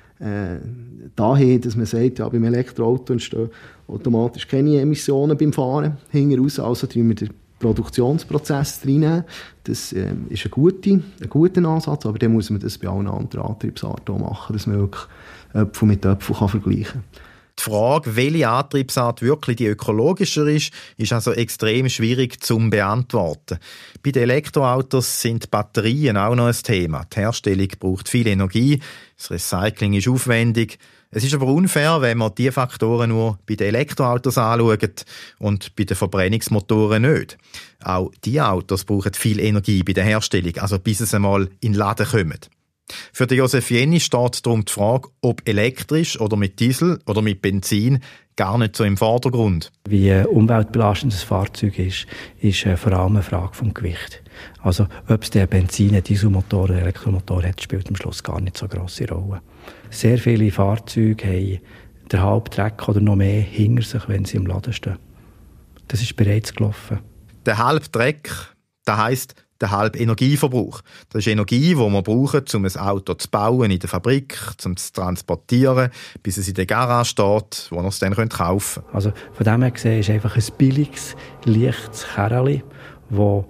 dahin, dass man sagt, ja, beim Elektroauto entstehen automatisch keine Emissionen beim Fahren hinten raus, also tun wir den Produktionsprozess reinnehmen. Das ist ein guter Ansatz, aber dann muss man das bei allen anderen Antriebsarten auch machen, dass man wirklich Äpfel mit Äpfel vergleichen kann. Die Frage, welche Antriebsart wirklich die ökologischer ist also extrem schwierig zu beantworten. Bei den Elektroautos sind Batterien auch noch ein Thema. Die Herstellung braucht viel Energie, das Recycling ist aufwendig. Es ist aber unfair, wenn man diese Faktoren nur bei den Elektroautos anschaut und bei den Verbrennungsmotoren nicht. Auch diese Autos brauchen viel Energie bei der Herstellung, also bis es einmal in den Laden kommt. Für den Josef Jenny steht darum die Frage, ob elektrisch oder mit Diesel oder mit Benzin, gar nicht so im Vordergrund. Wie umweltbelastend das Fahrzeug ist vor allem eine Frage vom Gewicht. Also ob es der Benzin, Dieselmotor oder Elektromotor hat, spielt am Schluss gar nicht so eine grosse Rolle. Sehr viele Fahrzeuge haben den halben Dreck oder noch mehr hinter sich, wenn sie im Laden stehen. Das ist bereits gelaufen. Der halbe Dreck, das heisst der halbe Energieverbrauch. Das ist Energie, die wir brauchen, um ein Auto zu bauen in der Fabrik, um es zu transportieren, bis es in der Garage steht, wo wir es dann kaufen können. Also von dem her gesehen ist einfach ein billiges, leichtes Kerrli, wo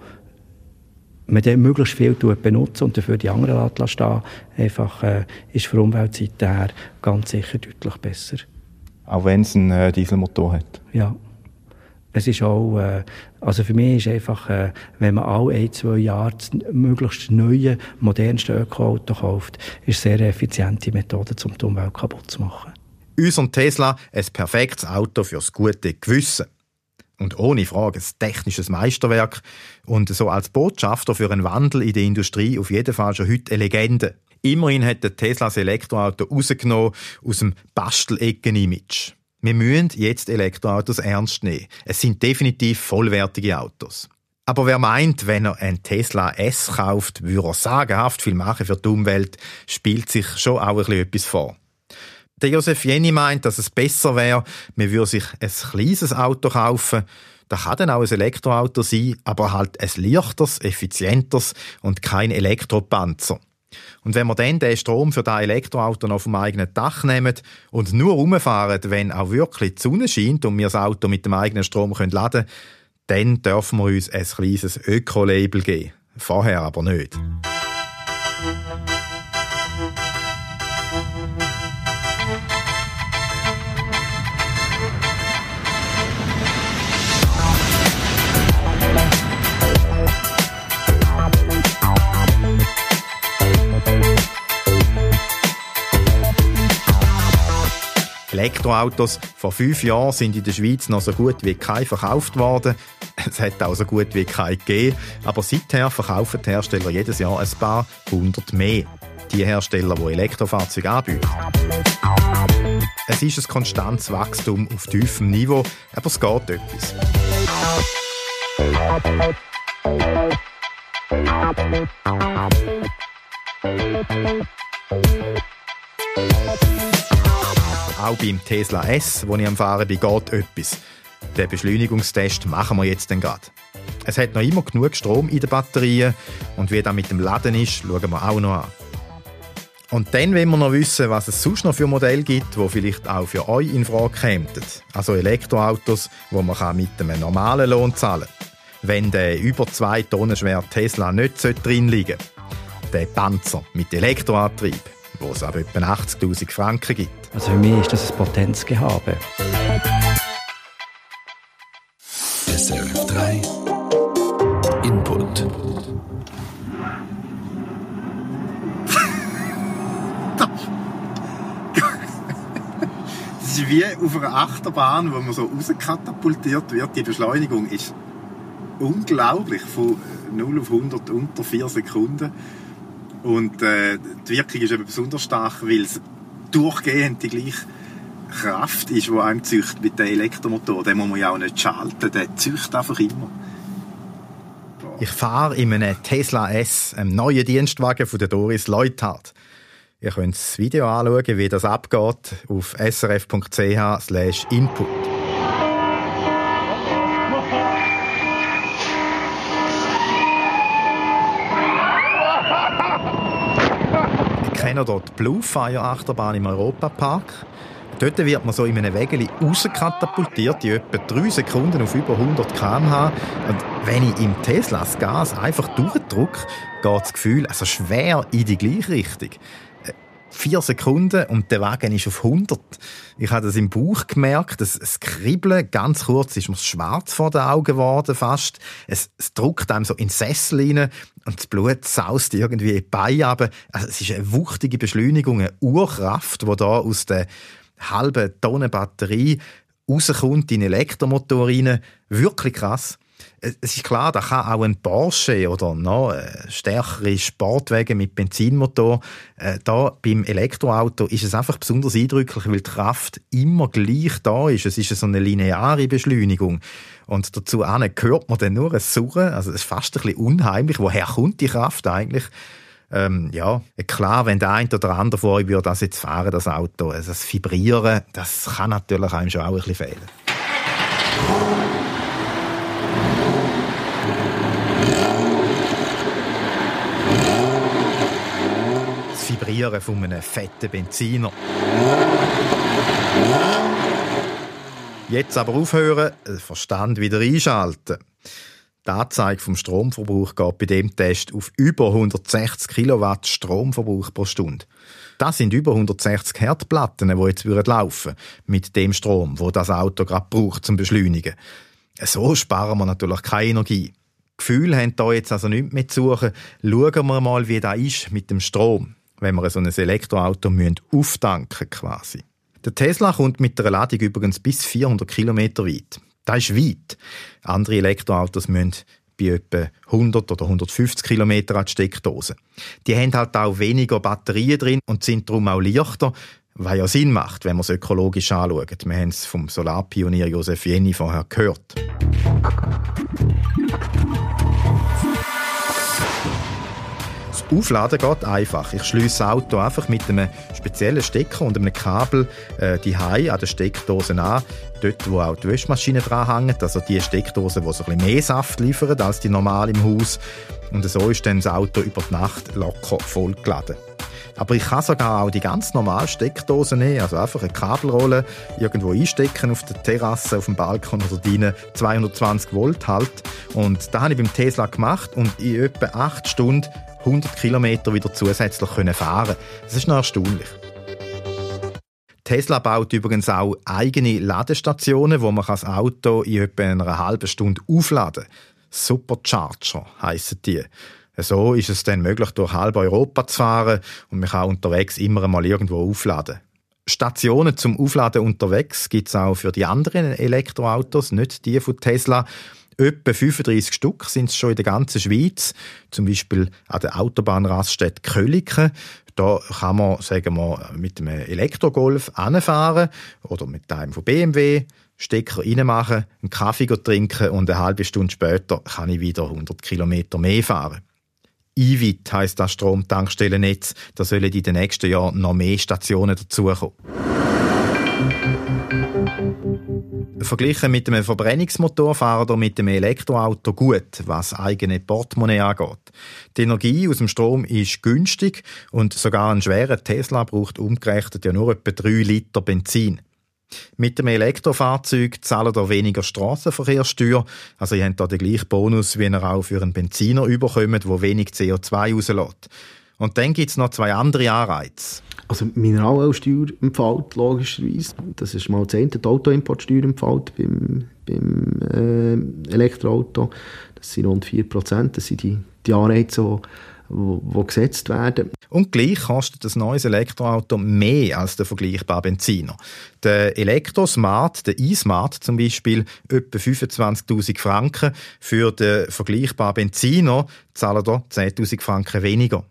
man dann möglichst viel benutzt und dafür die anderen stehen, einfach ist von Umweltseite her ganz sicher deutlich besser. Auch wenn es einen Dieselmotor hat? Ja. Es ist auch, also für mich ist einfach, wenn man alle 1-2 Jahre das möglichst neue, modernste Öko-Auto kauft, ist eine sehr effiziente Methode, um die Umwelt kaputt zu machen. Unser Tesla ein perfektes Auto fürs gute Gewissen. Und ohne Frage ein technisches Meisterwerk und so als Botschafter für einen Wandel in der Industrie auf jeden Fall schon heute eine Legende. Immerhin hat der Tesla das Elektroauto rausgenommen aus dem Bastelecken-Image. Wir müssen jetzt Elektroautos ernst nehmen. Es sind definitiv vollwertige Autos. Aber wer meint, wenn er einen Tesla S kauft, würde er sagenhaft viel machen für die Umwelt, spielt sich schon auch ein bisschen etwas vor. Der Josef Jenny meint, dass es besser wäre, man würde sich ein kleines Auto kaufen. Das kann dann auch ein Elektroauto sein, aber halt ein leichteres, effizienteres und kein Elektropanzer. Und wenn wir dann den Strom für das Elektroauto auf dem eigenen Dach nehmen und nur rumfahren, wenn auch wirklich die Sonne scheint und wir das Auto mit dem eigenen Strom laden können, dann dürfen wir uns ein kleines Öko-Label geben. Vorher aber nicht. Elektroautos. Vor 5 Jahren sind in der Schweiz noch so gut wie keine verkauft worden. Es hat auch so gut wie keine gegeben. Aber seither verkaufen die Hersteller jedes Jahr ein paar hundert mehr. Die Hersteller, die Elektrofahrzeuge anbieten. Es ist ein konstantes Wachstum auf tiefem Niveau, aber es geht etwas. Auch beim Tesla S, wo ich am Fahren bin, geht etwas. Den Beschleunigungstest machen wir jetzt dann gerade. Es hat noch immer genug Strom in den Batterien und wie das mit dem Laden ist, schauen wir auch noch an. Und dann wollen wir noch wissen, was es sonst noch für Modelle gibt, die vielleicht auch für euch in Frage kämen. Also Elektroautos, die man mit einem normalen Lohn zahlen kann. Wenn der über 2 Tonnen schwere Tesla nicht drin liegen sollte. Der Panzer mit Elektroantrieb, wo es ab etwa 80'000 Franken gibt. Also für mich ist das ein Potenzgehabe. SRF 3 Input. Das ist wie auf einer Achterbahn, wo man so rauskatapultiert wird. Die Beschleunigung ist unglaublich, von 0 auf 100 unter 4 Sekunden. Und die Wirkung ist eben besonders stark, weil es durchgehend die gleiche Kraft ist, die einem züchtet mit dem Elektromotor. Den muss man ja auch nicht schalten, der züchtet einfach immer. Ich fahre in einem Tesla S, einem neuen Dienstwagen von der Doris Leuthard. Ihr könnt das Video anschauen, wie das abgeht, auf srf.ch/input. Ich kenne dort die Bluefire Achterbahn im Europapark. Dort wird man so in einem Wägeli rauskatapultiert, in etwa 3 Sekunden auf über 100 km/h. Und wenn ich im Tesla das Gas einfach durchdrücke, geht das Gefühl also schwer in die gleiche Richtung. 4 Sekunden und der Wagen ist auf 100. Ich habe das im Bauch gemerkt, das Kribbeln, ganz kurz ist mir schwarz vor den Augen geworden fast. Es drückt einem so in den Sessel rein und das Blut saust irgendwie in die Beine runter. Also es ist eine wuchtige Beschleunigung, eine Urkraft, die da aus der halben Tonne Batterie rauskommt in den Elektromotor rein. Wirklich krass. Es ist klar, da kann auch ein Porsche oder noch stärkere Sportwagen mit Benzinmotor. Da beim Elektroauto ist es einfach besonders eindrücklich, weil die Kraft immer gleich da ist. Es ist so eine lineare Beschleunigung. Und dazu hört man dann nur ein Surren. Also es ist fast ein bisschen unheimlich. Woher kommt die Kraft eigentlich? Ja, klar, wenn der eine oder andere vor euch würde das jetzt fahren, das Auto, also das Vibrieren, das kann natürlich einem schon auch ein bisschen fehlen. Das Vibrieren von einem fetten Benziner. Jetzt aber aufhören, den Verstand wieder einschalten. Die Anzeige vom Stromverbrauch geht bei dem Test auf über 160 Kilowatt Stromverbrauch pro Stunde. Das sind über 160 Herdplatten, die jetzt laufen würden, mit dem Strom, wo das Auto gerade braucht zum Beschleunigen. So sparen wir natürlich keine Energie. Gefühle haben da jetzt also nichts mehr zu suchen. Schauen wir mal, wie das ist mit dem Strom, wenn wir so ein Elektroauto auftanken quasi. Der Tesla kommt mit der Ladung übrigens bis 400 Kilometer weit. Das ist weit. Andere Elektroautos müssen bei etwa 100 oder 150 Kilometer an die Steckdose. Die haben halt auch weniger Batterien drin und sind darum auch leichter, was ja Sinn macht, wenn man es ökologisch anschaut. Wir haben es vom Solarpionier Josef Jenny vorher gehört. Das Aufladen geht einfach. Ich schliesse das Auto einfach mit einem speziellen Stecker und einem Kabel daheim an der Steckdose an. Dort, wo auch die Waschmaschine dranhängt. Also die Steckdose, die so ein bisschen mehr Saft liefert als die normal im Haus. Und so ist dann das Auto über die Nacht locker vollgeladen. Aber ich kann sogar auch die ganz normale Steckdose nehmen, also einfach eine Kabelrolle irgendwo einstecken auf der Terrasse, auf dem Balkon oder drinnen, 220 Volt halt. Und das habe ich beim Tesla gemacht und in etwa 8 Stunden 100 Kilometer wieder zusätzlich fahren. Das ist noch erstaunlich. Tesla baut übrigens auch eigene Ladestationen, wo man das Auto in etwa einer halben Stunde aufladen kann. Supercharger heissen die. So ist es dann möglich, durch halb Europa zu fahren und man kann unterwegs immer mal irgendwo aufladen. Stationen zum Aufladen unterwegs gibt es auch für die anderen Elektroautos, nicht die von Tesla. Etwa 35 Stück sind es schon in der ganzen Schweiz, zum Beispiel an der Autobahnraststätte Köliken. Da kann man, sagen wir, mit einem Elektrogolf hinfahren oder mit einem von BMW, Stecker reinmachen, einen Kaffee trinken und eine halbe Stunde später kann ich wieder 100 Kilometer mehr fahren. IVIT heisst das Stromtankstellennetz. Da sollen in den nächsten Jahren noch mehr Stationen dazukommen. Verglichen mit einem Verbrennungsmotor fahren wir mit dem Elektroauto gut, was eigene Portemonnaie angeht. Die Energie aus dem Strom ist günstig und sogar ein schwerer Tesla braucht umgerechnet ja nur etwa 3 Liter Benzin. Mit dem Elektrofahrzeug zahlt ihr weniger Strassenverkehrssteuer, also ihr habt da den gleichen Bonus, wie ihr auch für einen Benziner überkommt, der wenig CO2 rauslässt. Und dann gibt es noch 2 andere Anreize. Also Mineralölsteuer empfiehlt logischerweise. Das ist mal das eine, die Autoimportsteuer empfiehlt beim Elektroauto. Das sind rund 4%. Das sind die Anreize, die gesetzt werden. Und gleich kostet ein neues Elektroauto mehr als der vergleichbare Benziner. Der Elektrosmart, der eSmart zum Beispiel, etwa 25'000 Franken. Für den vergleichbaren Benziner zahlt er 10'000 Franken weniger.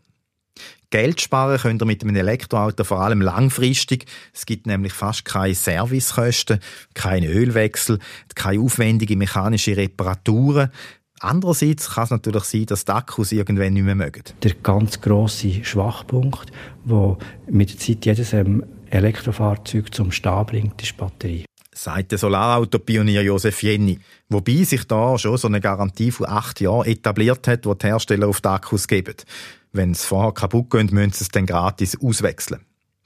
Geld sparen könnt ihr mit einem Elektroauto vor allem langfristig. Es gibt nämlich fast keine Servicekosten, keine Ölwechsel, keine aufwendigen mechanischen Reparaturen. Andererseits kann es natürlich sein, dass die Akkus irgendwann nicht mehr mögen. Der ganz grosse Schwachpunkt, der mit der Zeit jedes Elektrofahrzeug zum Stehen bringt, ist die Batterie. Sagt der Solarauto-Pionier Josef Jenny. Wobei sich da schon so eine Garantie von 8 Jahren etabliert hat, die die Hersteller auf die Akkus geben. Wenn es vorher kaputt geht, müssen sie es dann gratis auswechseln.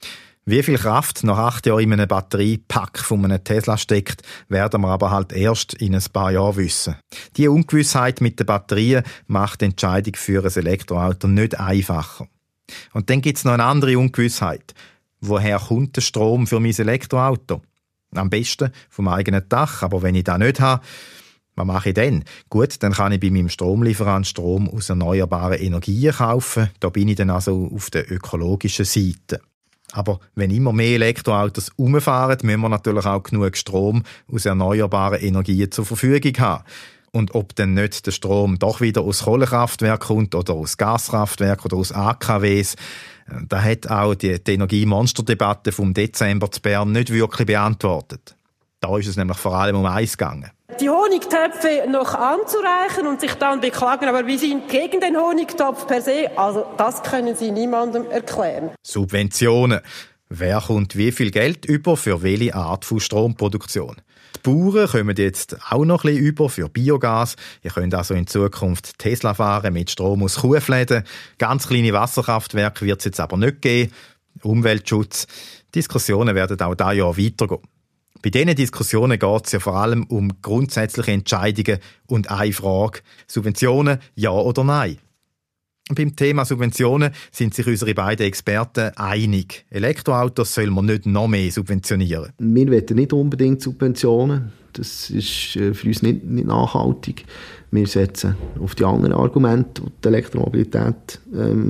Wie viel Kraft nach 8 Jahren in einem Batteriepack von einem Tesla steckt, werden wir aber halt erst in ein paar Jahren wissen. Die Ungewissheit mit den Batterien macht die Entscheidung für ein Elektroauto nicht einfacher. Und dann gibt es noch eine andere Ungewissheit. Woher kommt der Strom für mein Elektroauto? Am besten vom eigenen Dach, aber wenn ich das nicht habe, was mache ich dann? Gut, dann kann ich bei meinem Stromlieferant Strom aus erneuerbaren Energien kaufen. Da bin ich dann also auf der ökologischen Seite. Aber wenn immer mehr Elektroautos rumfahren, müssen wir natürlich auch genug Strom aus erneuerbaren Energien zur Verfügung haben. Und ob dann nicht der Strom doch wieder aus Kohlekraftwerken kommt oder aus Gaskraftwerken oder aus AKWs, da hat auch die Energiemonsterdebatte vom Dezember zu Bern nicht wirklich beantwortet. Da ist es nämlich vor allem um eins gegangen. Die Honigtöpfe noch anzureichen und sich dann beklagen, aber wir sind gegen den Honigtopf per se, also das können Sie niemandem erklären. Subventionen. Wer kommt wie viel Geld über für welche Art von Stromproduktion? Die Bauern kommen jetzt auch noch ein bisschen über für Biogas. Ihr könnt also in Zukunft Tesla fahren mit Strom aus Kuhfläden. Ganz kleine Wasserkraftwerke wird es jetzt aber nicht geben. Umweltschutz. Diskussionen werden auch dieses Jahr weitergehen. Bei diesen Diskussionen geht es ja vor allem um grundsätzliche Entscheidungen und eine Frage: Subventionen, ja oder nein? Beim Thema Subventionen sind sich unsere beiden Experten einig. Elektroautos soll man nicht noch mehr subventionieren. Wir wollen nicht unbedingt Subventionen. Das ist für uns nicht nachhaltig. Wir setzen auf die anderen Argumente, die die Elektromobilität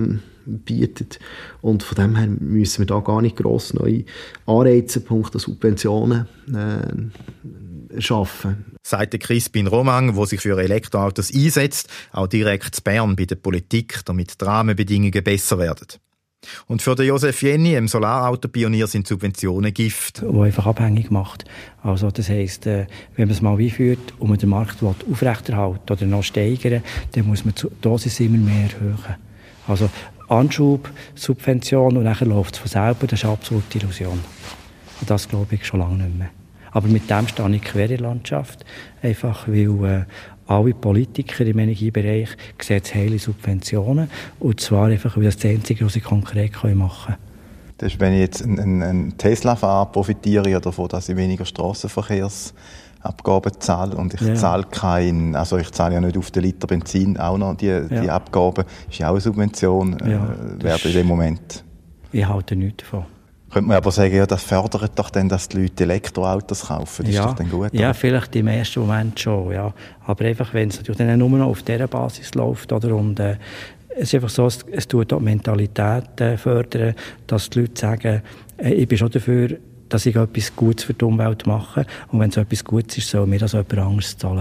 bietet. Und von dem her müssen wir da gar nicht gross neue Anreize, punkto Subventionen schaffen. Sagt Crispin Romang, der sich für Elektroautos einsetzt, auch direkt in Bern bei der Politik, damit die Rahmenbedingungen besser werden. Und für den Josef Jenny, dem Solarauto-Pionier, sind Subventionen Gift. Die einfach abhängig macht. Also das heisst, wenn man es mal einführt und man den Markt aufrechterhalten oder noch steigern, dann muss man die Dosis immer mehr erhöhen. Also Anschub, Subvention und dann läuft es von selber, das ist eine absolute Illusion. Und das glaube ich schon lange nicht mehr. Aber mit dem stehe ich quer in der Landschaft, einfach weil alle Politiker im Energiebereich sehen heile Subventionen, und zwar einfach, weil das Einzige, was sie konkret machen können. Das ist, wenn ich jetzt einen Tesla fahre, profitiere ich davon, dass ich weniger Strassenverkehrsabgaben zahle und ich zahle ich zahle ja nicht auf den Liter Benzin auch noch die Abgaben, ist ja auch eine Subvention, werden in dem Moment. Ich halte nichts davon. Könnte man aber sagen, ja, das fördert doch dann, dass die Leute Elektroautos kaufen. Das ist doch dann gut. Ja, vielleicht im ersten Moment schon, ja. Aber einfach, wenn es natürlich dann nur noch auf dieser Basis läuft, oder? Und es ist einfach so, es tut auch die Mentalität fördern, dass die Leute sagen, Ich bin schon dafür, dass ich etwas Gutes für die Umwelt mache. Und wenn es etwas Gutes ist, soll mir das jemand anderes zahlen.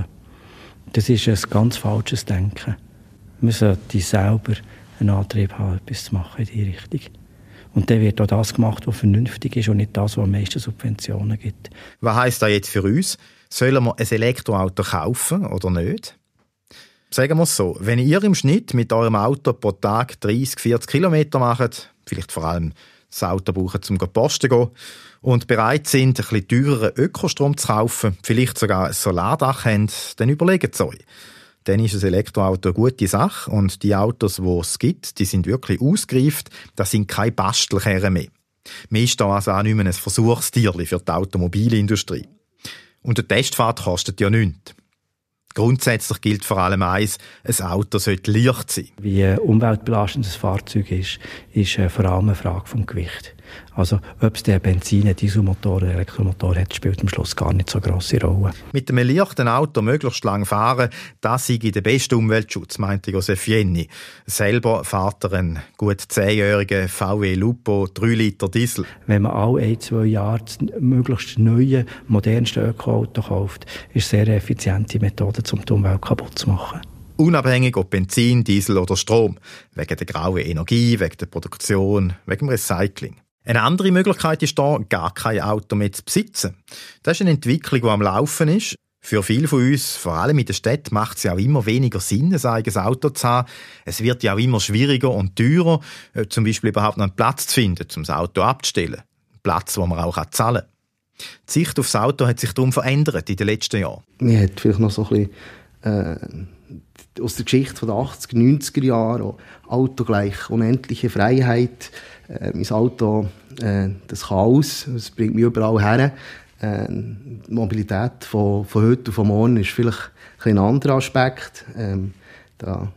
Das ist ein ganz falsches Denken. Man sollte selber einen Antrieb haben, etwas zu machen in diese Richtung. Und dann wird auch das gemacht, was vernünftig ist und nicht das, was am meisten Subventionen gibt. Was heisst das jetzt für uns? Sollen wir ein Elektroauto kaufen oder nicht? Sagen wir es so, wenn ihr im Schnitt mit eurem Auto pro Tag 30, 40 Kilometer macht, vielleicht vor allem das Auto brauchen, um posten zu gehen, und bereit sind, ein bisschen teureren Ökostrom zu kaufen, vielleicht sogar ein Solardach haben, dann überlegt es euch. Dann ist ein Elektroauto eine gute Sache und die Autos, die es gibt, die sind wirklich ausgereift, das sind keine Bastelkerren mehr. Man ist da also auch nicht mehr ein Versuchstierchen für die Automobilindustrie. Und eine Testfahrt kostet ja nichts. Grundsätzlich gilt vor allem eins, ein Auto sollte leicht sein. Wie umweltbelastend ein Fahrzeug ist vor allem eine Frage vom Gewicht. Also ob es der Benzin-, Dieselmotor oder Elektromotor hat, spielt am Schluss gar nicht so eine grosse Rolle. Mit einem leichten Auto möglichst lang fahren, das sei der beste Umweltschutz, meinte Josef Jenny. Selber fährt er einen gut 10-jährigen VW Lupo 3 Liter Diesel. Wenn man alle 1-2 Jahre das möglichst neue, modernste Ökoauto kauft, ist es eine sehr effiziente Methode, um die Umwelt kaputt zu machen. Unabhängig ob Benzin, Diesel oder Strom. Wegen der grauen Energie, wegen der Produktion, wegen dem Recycling. Eine andere Möglichkeit ist da, gar kein Auto mehr zu besitzen. Das ist eine Entwicklung, die am Laufen ist. Für viele von uns, vor allem in der Stadt, macht es ja auch immer weniger Sinn, ein eigenes Auto zu haben. Es wird ja auch immer schwieriger und teurer, zum Beispiel überhaupt noch einen Platz zu finden, um das Auto abzustellen. Einen Platz, wo man auch zahlen kann. Die Sicht auf das Auto hat sich darum verändert in den letzten Jahren. Man hat vielleicht noch so ein bisschen aus der Geschichte der 80er, 90er Jahre, Auto gleich unendliche Freiheit. Mein Auto, das Chaos, das bringt mich überall her. Die Mobilität von heute und von morgen ist vielleicht ein anderer Aspekt. Da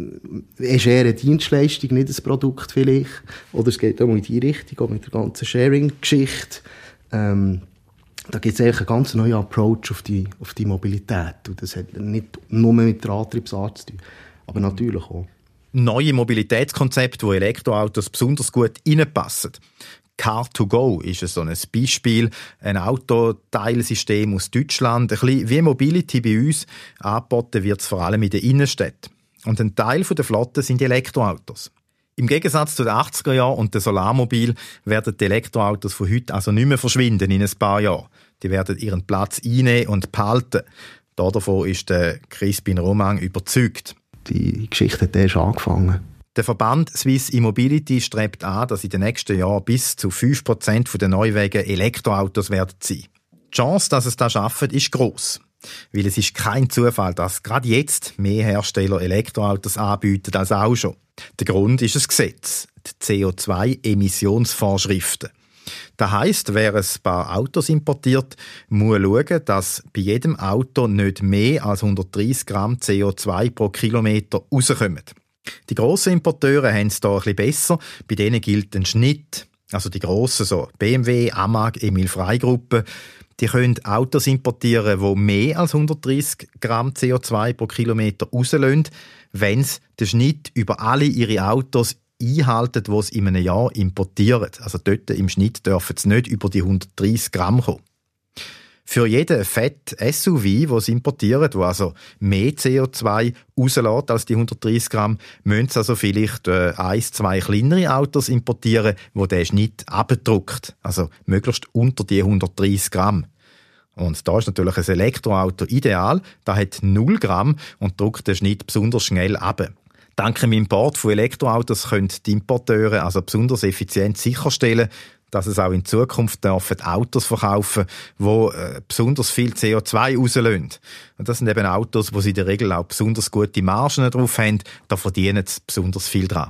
ist eher eine Dienstleistung, nicht ein Produkt vielleicht. Oder es geht auch in die Richtung, auch mit der ganzen Sharing-Geschichte. Da gibt es eigentlich einen ganz neuen Approach auf die Mobilität. Und das hat nicht nur mit der Antriebsart zu tun, aber natürlich auch. Neue Mobilitätskonzepte, wo Elektroautos besonders gut reinpassen. Car2Go ist so ein Beispiel, ein Autoteilsystem aus Deutschland, ein bisschen wie Mobility bei uns, angeboten wird es vor allem in den Innenstädten. Und ein Teil der Flotte sind Elektroautos. Im Gegensatz zu den 80er Jahren und den Solarmobil werden die Elektroautos von heute also nicht mehr verschwinden in ein paar Jahren. Die werden ihren Platz einnehmen und behalten. Davon ist der Crispin Romang überzeugt. Die Geschichte hat erst angefangen. Der Verband Swiss E-Mobility strebt an, dass in den nächsten Jahren bis zu 5% der Neuwagen Elektroautos werden sein. Die Chance, dass es das schaffen, ist gross. Weil es ist kein Zufall, dass gerade jetzt mehr Hersteller Elektroautos anbieten als auch schon. Der Grund ist ein Gesetz, die CO2-Emissionsvorschriften. Das heisst, wer ein paar Autos importiert, muss schauen, dass bei jedem Auto nicht mehr als 130 Gramm CO2 pro Kilometer rauskommen. Die grossen Importeure haben es da ein bisschen besser. Bei denen gilt ein Schnitt. Also die grossen, so BMW, AMAG, Emil Frey Gruppe, die können Autos importieren, die mehr als 130 Gramm CO2 pro Kilometer rauslassen, wenn sie den Schnitt über alle ihre Autos einhalten, die sie in einem Jahr importieren. Also dort im Schnitt dürfen sie nicht über die 130 Gramm kommen. Für jeden Fett-SUV, den sie importieren, der also mehr CO2 rauslässt als die 130 Gramm, müssen sie also vielleicht 1-2 kleinere Autos importieren, wo der Schnitt abdruckt. Also möglichst unter die 130 Gramm. Und da ist natürlich ein Elektroauto ideal. Das hat 0 Gramm und drückt den Schnitt besonders schnell ab. Dank dem Import von Elektroautos können die Importeure also besonders effizient sicherstellen, dass es auch in Zukunft Autos verkaufen dürfen, die besonders viel CO2 rauslassen. Und das sind eben Autos, wo sie in der Regel auch besonders gute Margen drauf haben. Da verdienen sie besonders viel dran.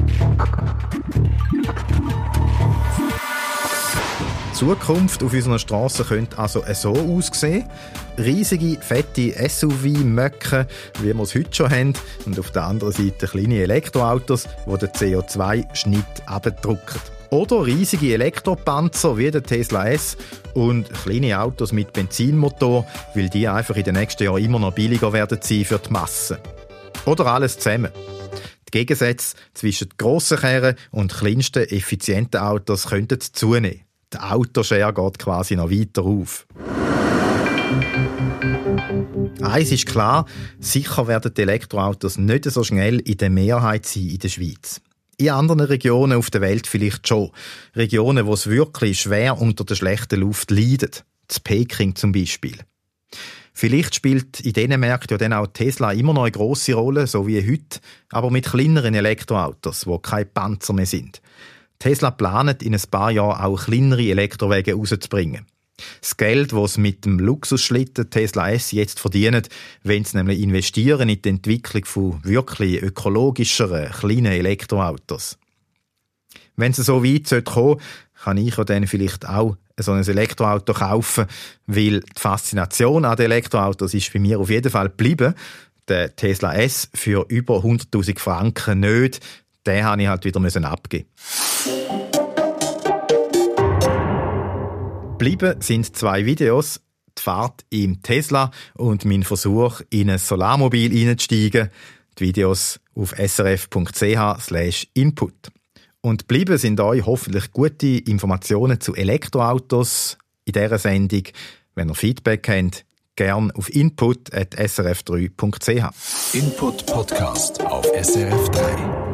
Die Zukunft auf unseren Strassen könnte also so aussehen. Riesige, fette SUV-Möcken, wie wir es heute schon haben. Und auf der anderen Seite kleine Elektroautos, die den CO2-Schnitt abdrücken. Oder riesige Elektropanzer wie der Tesla S und kleine Autos mit Benzinmotor, weil die einfach in den nächsten Jahren immer noch billiger werden sein für die Masse. Oder alles zusammen. Die Die Gegensätze zwischen grossen Kerren und kleinsten effizienten Autos könnten zunehmen. Die Autoshare geht quasi noch weiter auf. Eins ist klar, sicher werden die Elektroautos nicht so schnell in der Mehrheit sein in der Schweiz. In anderen Regionen auf der Welt vielleicht schon. Regionen, wo es wirklich schwer unter der schlechten Luft leidet. Das Peking zum Beispiel. Vielleicht spielt in diesen Märkten ja dann auch Tesla immer noch eine grosse Rolle, so wie heute, aber mit kleineren Elektroautos, die keine Panzer mehr sind. Tesla plant in ein paar Jahren auch kleinere Elektrowagen rauszubringen. Das Geld, das sie mit dem Luxusschlitten Tesla S jetzt verdienen, wenn sie nämlich investieren in die Entwicklung von wirklich ökologischeren, kleinen Elektroautos. Wenn es so weit kommen sollte, kann ich ja dann vielleicht auch so ein Elektroauto kaufen, weil die Faszination an den Elektroautos ist bei mir auf jeden Fall geblieben. Der Tesla S für über 100'000 Franken nicht, den habe ich halt wieder abgeben. Geblieben sind 2 Videos, die Fahrt im Tesla und mein Versuch, in ein Solarmobil einzusteigen. Die Videos auf srf.ch/input. Und geblieben sind euch hoffentlich gute Informationen zu Elektroautos in dieser Sendung. Wenn ihr Feedback habt, gern auf input@srf3.ch. Input Podcast auf SRF 3.